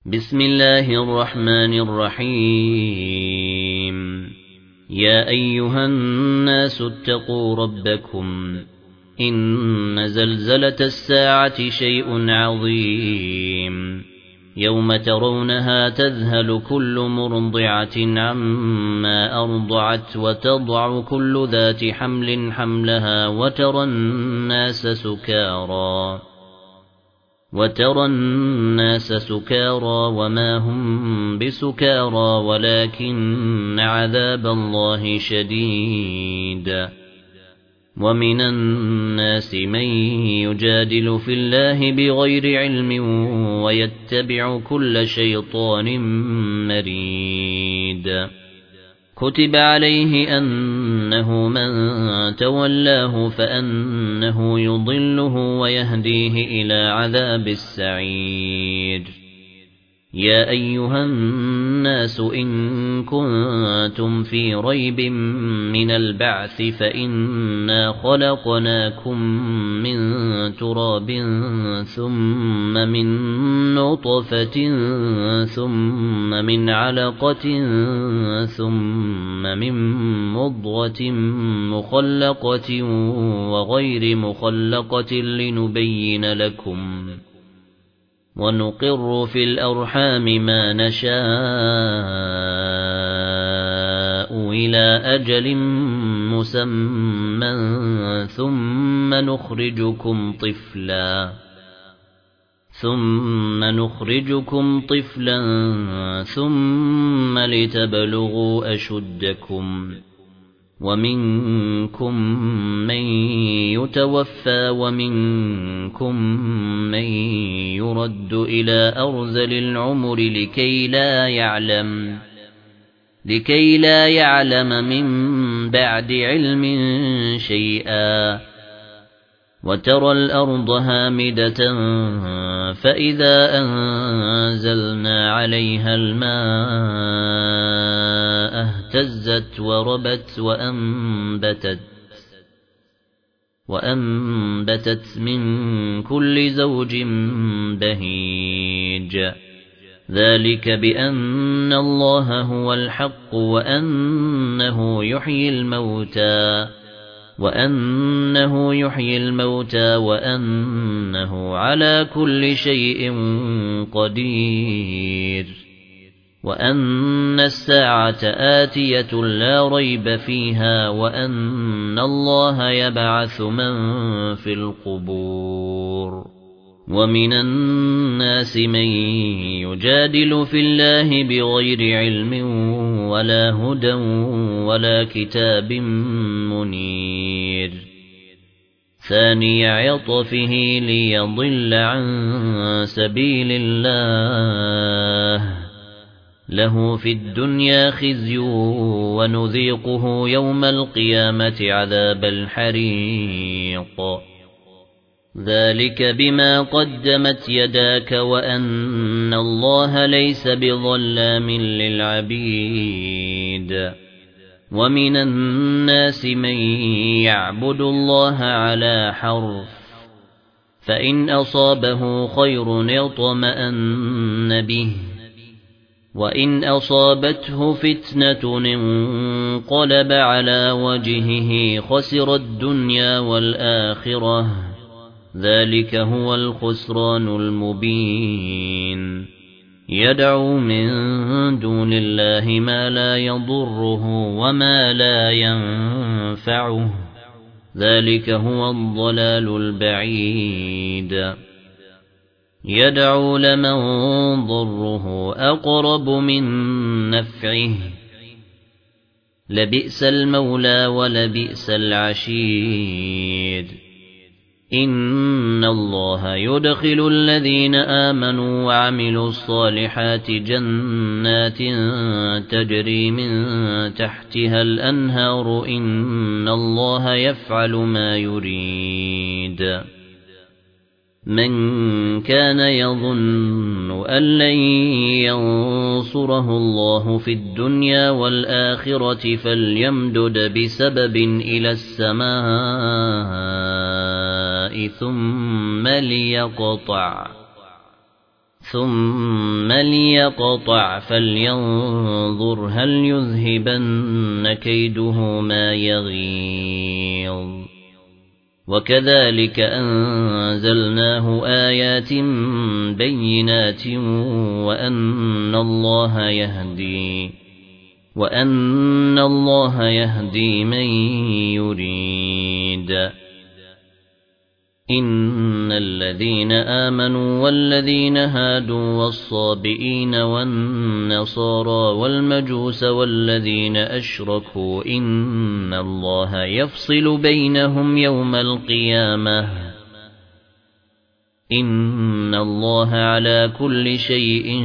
بسم الله الرحمن الرحيم يا أيها الناس اتقوا ربكم إن زلزلة الساعة شيء عظيم يوم ترونها تذهل كل مرضعة عما أرضعت وتضع كل ذات حمل حملها وترى الناس سكارى وما هم بسكارى ولكن عذاب الله شديد ومن الناس من يجادل في الله بغير علم ويتبع كل شيطان مريد كتب عليه أنه من تولاه فأنه يضله ويهديه إلى عذاب السعير يا أيها الناس إن كنتم في ريب من البعث فإنا خلقناكم من تراب ثم من نطفة ثم من علقة ثم من مضغة مخلقة وغير مخلقة لنبين لكم ونقر في الأرحام ما نشاء إلى أجل مسمى ثم نخرجكم طفلا ثم لتبلغوا أشدكم ومنكم من يتوفى ومنكم من يرد إلى أرذل العمر لكي لا يعلم من بعد علم شيئا وترى الأرض هامدة فإذا أنزلنا عليها الماء اهتزت وربت وأنبتت من كل زوج بهيج ذلك بأن الله هو الحق وأنه يحيي الموتى وأنه على كل شيء قدير وأن الساعة آتية لا ريب فيها وأن الله يبعث من في القبور ومن الناس من يجادل في الله بغير علم ولا هدى ولا كتاب منير ثاني عطفه ليضل عن سبيل الله له في الدنيا خزي ونذيقه يوم القيامة عذاب الحريق ذلك بما قدمت يداك وأن الله ليس بظلام للعبيد ومن الناس من يعبد الله على حرف فإن أصابه خير اطمأن به وإن أصابته فتنة انقلب على وجهه خسر الدنيا والآخرة ذلك هو الخسران المبين يدعو من دون الله ما لا يضره وما لا ينفعه ذلك هو الضلال البعيد يدعو لمن ضره أقرب من نفعه لبئس المولى ولبئس العشير إن الله يدخل الذين آمنوا وعملوا الصالحات جنات تجري من تحتها الأنهار إن الله يفعل ما يريد من كان يظن أن لن ينصره الله في الدنيا والآخرة فليمدد بسبب إلى السماء ثم ليقطع فلينظر هل يذهبن كيده ما يغيظ وكذلك أنزلناه آيات بينات وأن الله يهدي من يريد إن الذين آمنوا والذين هادوا والصابئين والنصارى والمجوس والذين أشركوا إن الله يفصل بينهم يوم القيامة إن الله على كل شيء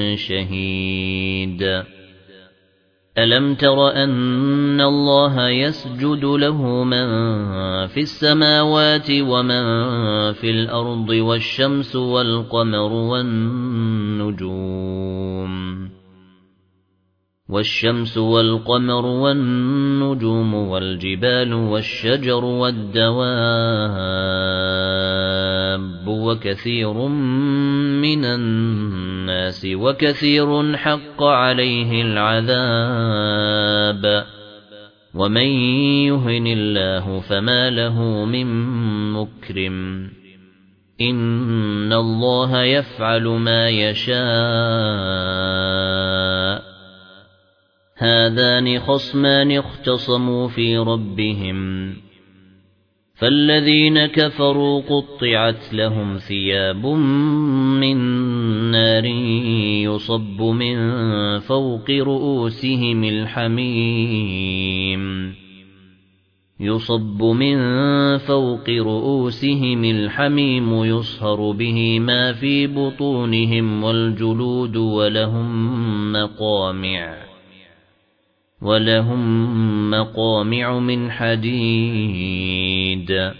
شهيد ألم تر أن الله يسجد له من في السماوات ومن في الأرض والشمس والقمر والنجوم والجبال والشجر والدواب وكثير من الناس وكثير حق عليه العذاب ومن يهن الله فما له من مكرم إن الله يفعل ما يشاء هذان خصمان اختصموا في ربهم فالذين كفروا قطعت لهم ثياب من نار يصب من فوق رؤوسهم الحميم يصهر به ما في بطونهم والجلود ولهم مقامع من حديد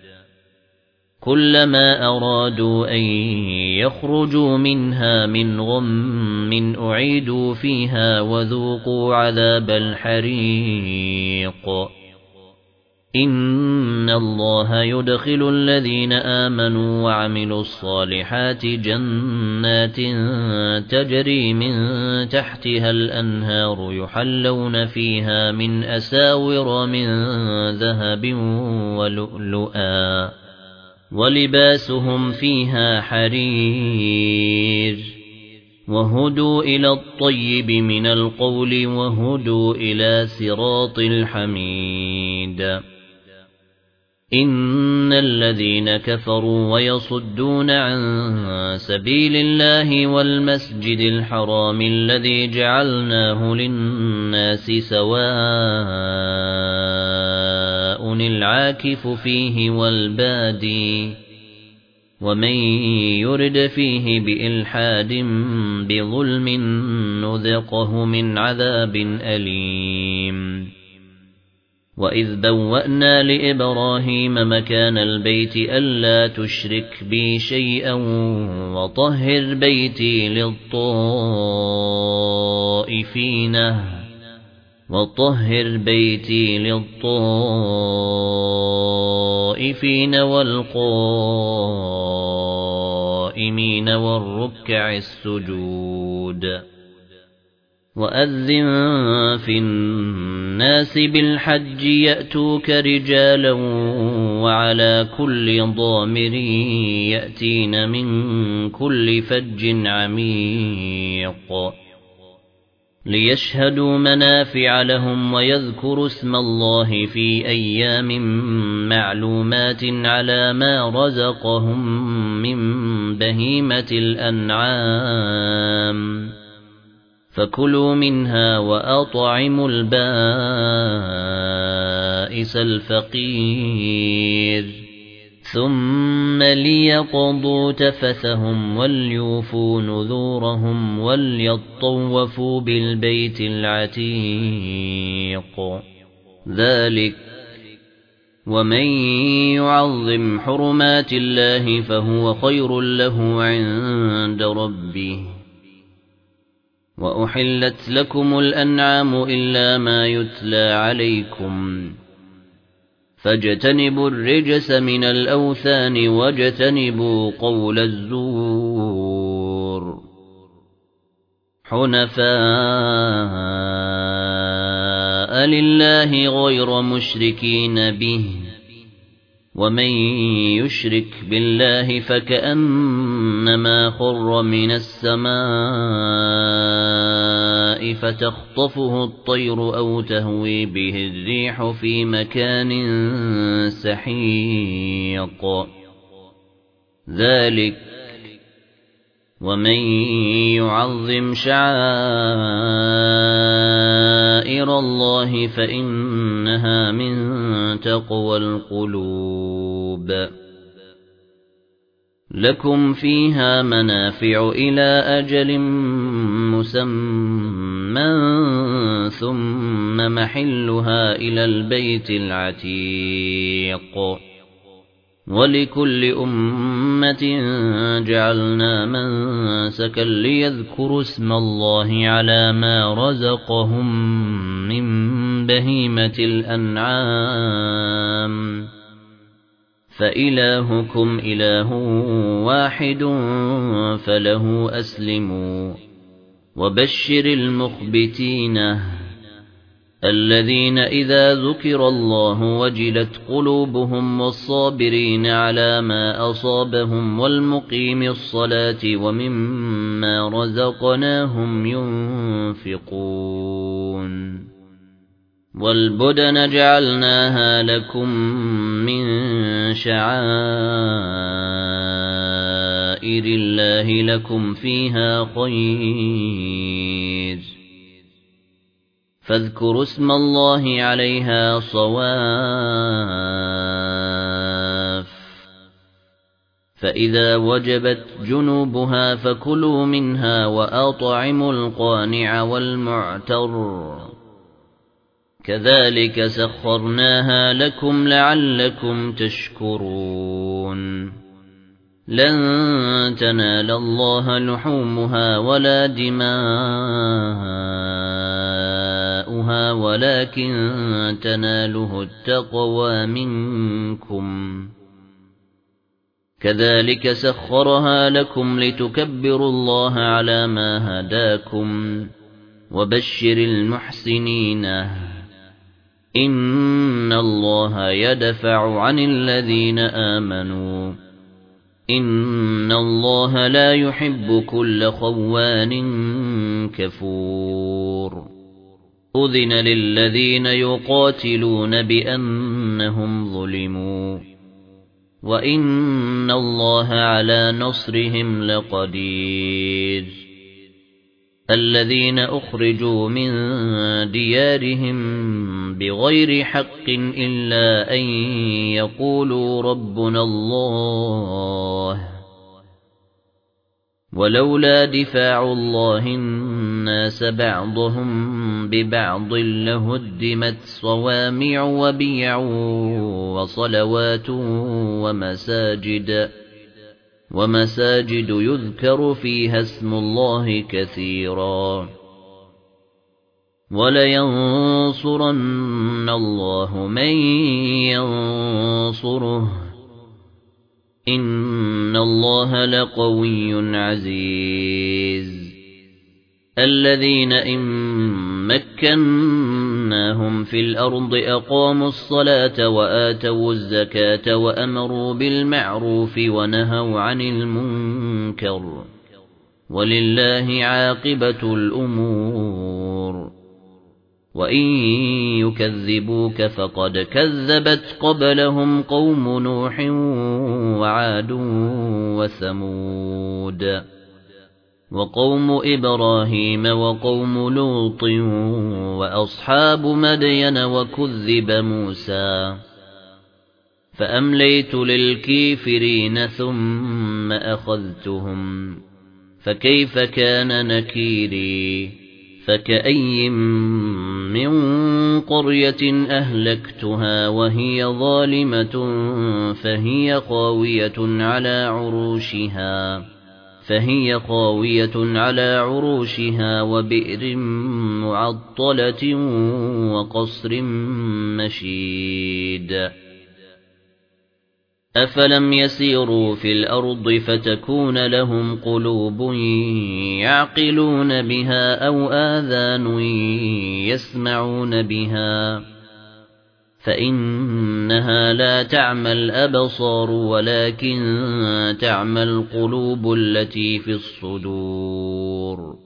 كلما أرادوا أن يخرجوا منها من غم أعيدوا فيها وذوقوا عذاب الحريق إن الله يدخل الذين آمنوا وعملوا الصالحات جنات تجري من تحتها الأنهار يحلون فيها من أساور من ذهب ولؤلؤا ولباسهم فيها حرير وهدوا إلى الطيب من القول وهدوا إلى صراط الحميد إن الذين كفروا ويصدون عن سبيل الله والمسجد الحرام الذي جعلناه للناس سواء العاكف فيه والبادي ومن يرد فيه بإلحاد بظلم نذقه من عذاب أليم وإذ بوأنا لإبراهيم مكان البيت ألا تشرك بي شيئا وطهر بيتي للطائفين والقائمين والركع السجود وأذن في الناس بالحج يأتوك رجالا وعلى كل ضامر يأتين من كل فج عميق ليشهدوا منافع لهم ويذكروا اسم الله في أيام معلومات على ما رزقهم من بهيمة الأنعام فكلوا منها وأطعموا البائس الفقير ثم ليقضوا تفثهم وليوفوا نذورهم وليطوفوا بالبيت العتيق ذلك ومن يعظم حرمات الله فهو خير له عند ربه وأحلت لكم الأنعام إلا ما يتلى عليكم فاجتنبوا الرجس من الأوثان واجتنبوا قول الزور حنفاء لله غير مشركين به ومن يشرك بالله فكأنما خر من السماء فتخطفه الطير أو تهوي به الريح في مكان سحيق ذلك ومن يعظم شعائر الله فإنها من تقوى القلوب لكم فيها منافع إلى أجل مسمى ثم محلها إلى البيت العتيق ولكل أمة جعلنا منسكا ليذكروا اسم الله على ما رزقهم من بهيمة الأنعام فإلهكم إله واحد فله أسلموا وبشر المخبتين الذين إذا ذكر الله وجلت قلوبهم والصابرين على ما أصابهم والمقيم الصلاة ومما رزقناهم ينفقون والبدن جعلناها لكم من شعائر الله لكم فيها خير فاذكروا اسم الله عليها صواف فإذا وجبت جنوبها فكلوا منها وأطعموا القانع والمعتر كذلك سخرناها لكم لعلكم تشكرون لن تنال الله لحومها ولا دماؤها ولكن تناله التقوى منكم كذلك سخرها لكم لتكبروا الله على ما هداكم وبشر المحسنين إن الله يدفع عن الذين آمنوا إن الله لا يحب كل خوان كفور أذن للذين يقاتلون بأنهم ظلموا وإن الله على نصرهم لقدير الذين أخرجوا من ديارهم بغير حق إلا أن يقولوا ربنا الله ولولا دفاع الله الناس بعضهم ببعض لهدمت صوامع وبيع وصلوات ومساجد يذكر فيها اسم الله كثيرا ولينصرن الله من ينصره إن الله لقوي عزيز الذين إن مكناهم في الأرض أقاموا الصلاة وآتوا الزكاة وأمروا بالمعروف ونهوا عن المنكر ولله عاقبة الأمور وإن يكذبوك فقد كذبت قبلهم قوم نوح وعاد وثمود وقوم إبراهيم وقوم لوط وأصحاب مدين وكذب موسى فأمليت للكافرين ثم أخذتهم فكيف كان نكيري فكأي من قرية أهلكتها وهي ظالمة فهي خاوية على عروشها وبئر معطلة وقصر مشيد أفلم يسيروا في الأرض فتكون لهم قلوب يعقلون بها أو آذان يسمعون بها فإنها لا تعمى الأبصار ولكن تعمى القلوب التي في الصدور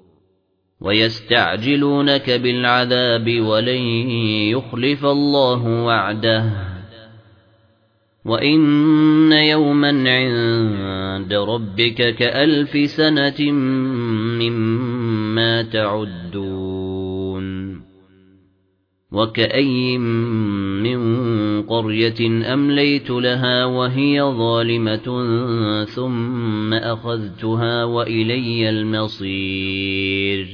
ويستعجلونك بالعذاب ولن يخلف الله وعده وإن يوما عند ربك كألف سنة مما تعدون وكأي من قرية أمليت لها وهي ظالمة ثم أخذتها وإلي المصير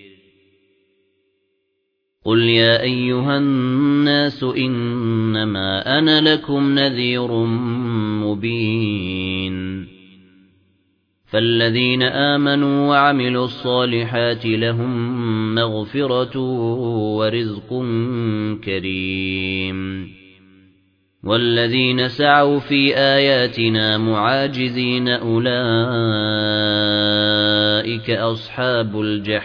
قل يا أيها الناس إنما أنا لكم نذير مبين فالذين آمنوا وعملوا الصالحات لهم مغفرة ورزق كريم والذين سعوا في آياتنا معاجزين أولئك أصحاب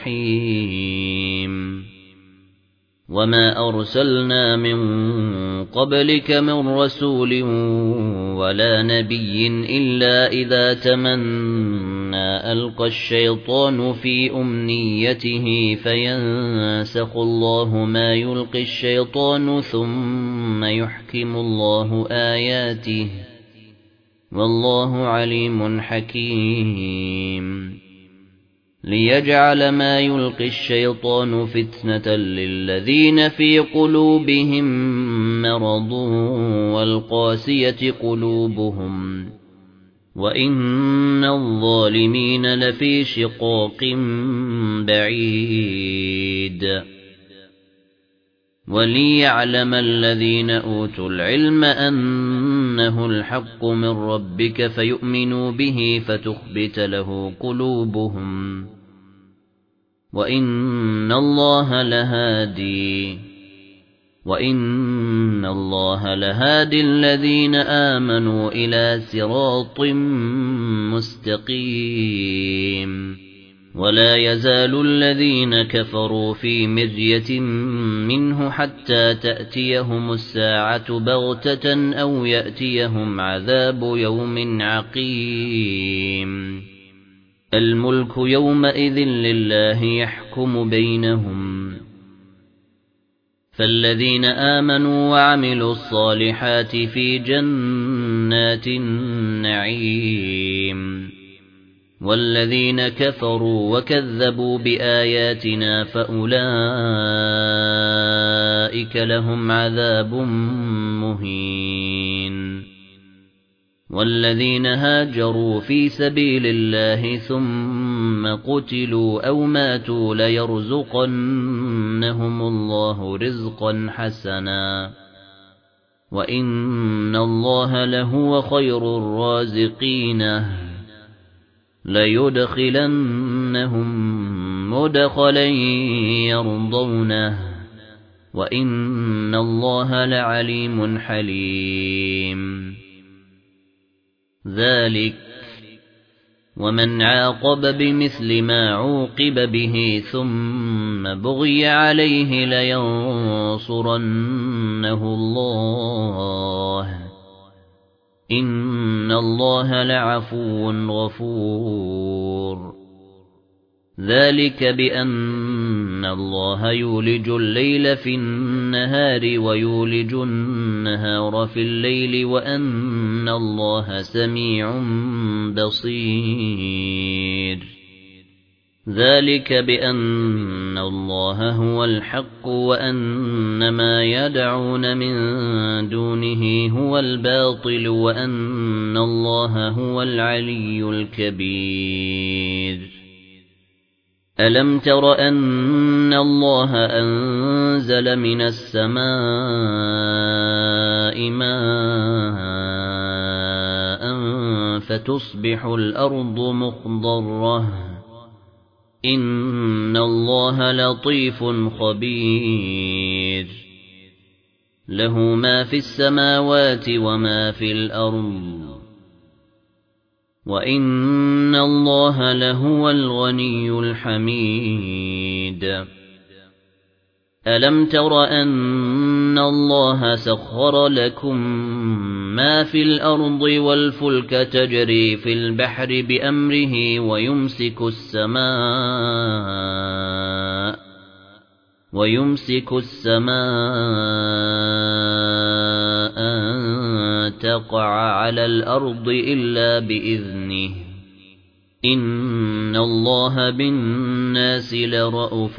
الجحيم وما أرسلنا من قبلك من رسول ولا نبي إلا إذا تمنى ألقى الشيطان في أمنيته فينسخ الله ما يلقي الشيطان ثم يحكم الله آياته والله عليم حكيم ليجعل ما يلقي الشيطان فتنة للذين في قلوبهم مرض والقاسية قلوبهم وإن الظالمين لفي شقاق بعيد وليعلم الذين أوتوا العلم أنه الحق من ربك فيؤمنوا به فتخبت له قلوبهم وإن الله لهادي الذين آمنوا إلى صراط مستقيم ولا يزال الذين كفروا في مرية منه حتى تأتيهم الساعة بغتة أو يأتيهم عذاب يوم عقيم الملك يومئذ لله يحكم بينهم فالذين آمنوا وعملوا الصالحات في جنات النعيم والذين كفروا وكذبوا بآياتنا فأولئك لهم عذاب مهين والذين هاجروا في سبيل الله ثم قتلوا أو ماتوا ليرزقنهم الله رزقا حسنا وإن الله لهو خير الرازقين ليدخلنهم مدخلا يرضونه وإن الله لعليم حليم ذلك ومن عاقب بمثل ما عوقب به ثم بغي عليه لينصرنه الله إن الله لعفو غفور ذلك بأن الله يولج الليل في النهار ويولج النهار في الليل وأن الله سميع بصير ذلك بأن الله هو الحق وأن ما يدعون من دونه هو الباطل وأن الله هو العلي الكبير ألم تر أن الله أنزل من السماء ماء فتصبح الأرض مخضرة إن الله لطيف خبير له ما في السماوات وما في الأرض وإن الله لهو الغني الحميد ألم تر أن الله سخر لكم ما في الأرض والفلك تجري في البحر بأمره ويمسك السماء أن تقع على الأرض إلا بإذنه إن الله بالناس لرءوف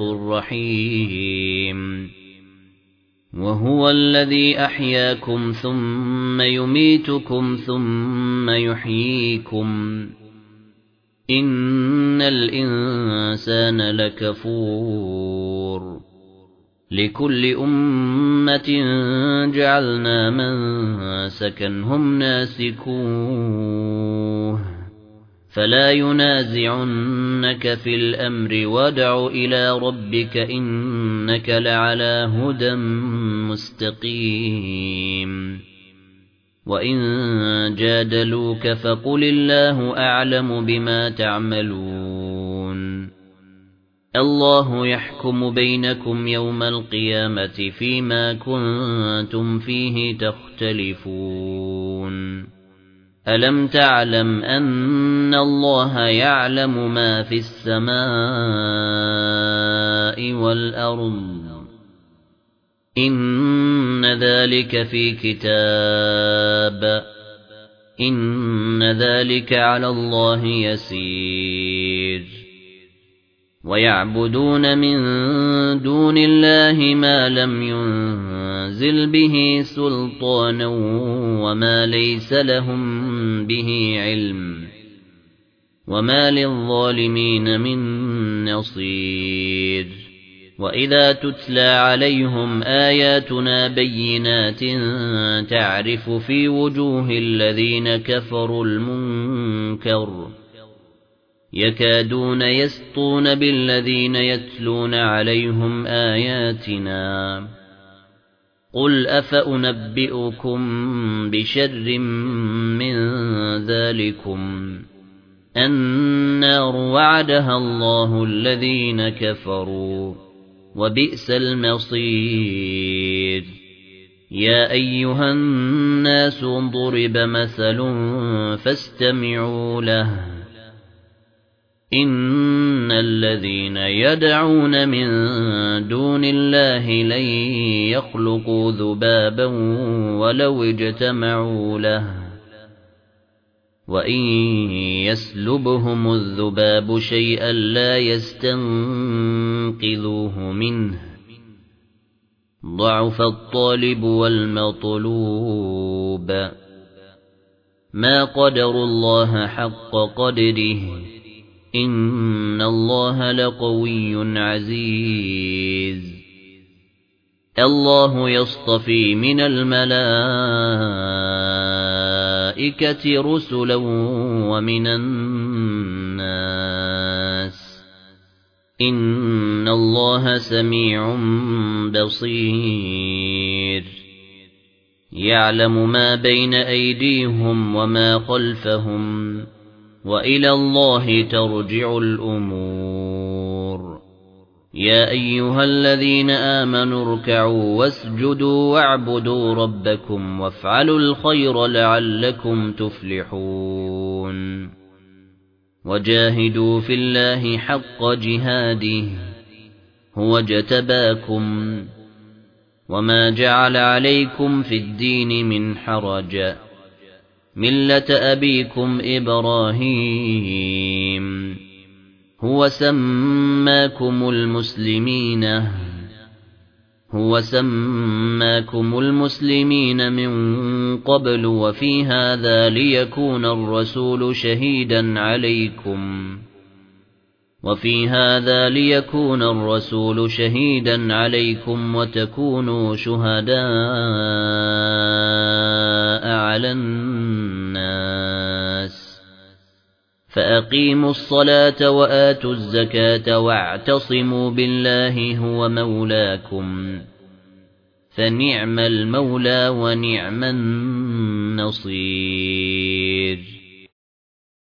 رحيم وهو الذي أحياكم ثم يميتكم ثم يحييكم إن الإنسان لكفور لكل أمة جعلنا منسكا هم ناسكوه فلا ينازعنك في الأمر وادع إلى ربك إنك لعلى هدى مستقيم وإن جادلوك فقل الله أعلم بما تعملون الله يحكم بينكم يوم القيامة فيما كنتم فيه تختلفون ألم تعلم أن الله يعلم ما في السماء والأرض إن ذلك في كتاب إن ذلك على الله يسير ويعبدون من دون الله ما لم ينزل به سلطانا وما ليس لهم به علم وما للظالمين من نصير وإذا تتلى عليهم آياتنا بينات تعرف في وجوه الذين كفروا المنكر يكادون يسطون بالذين يتلون عليهم آياتنا قل أفأنبئكم بشر من ذلكم النار وعدها الله الذين كفروا وبئس المصير يا أيها الناس ضرب مثل فاستمعوا له إن الذين يدعون من دون الله لن يخلقوا ذبابا ولو اجتمعوا له وإن يسلبهم الذباب شيئا لا يستنقذوه منه ضعف الطالب والمطلوب ما قدروا الله حق قدره إن الله لقوي عزيز الله يصطفي من الملائكة رسلا ومن الناس إن الله سميع بصير يعلم ما بين أيديهم وما خلفهم وإلى الله ترجع الأمور يا أيها الذين آمنوا اركعوا واسجدوا واعبدوا ربكم وافعلوا الخير لعلكم تفلحون وجاهدوا في الله حق جهاده هو اجتباكم وما جعل عليكم في الدين من حرج ملة أبيكم إبراهيم هو سماكم المسلمين من قبل وفي هذا ليكون الرسول شهيدا عليكم وتكونوا شهداء على الناس فأقيموا الصلاة وآتوا الزكاة واعتصموا بالله هو مولاكم فنعم المولى ونعم النصير.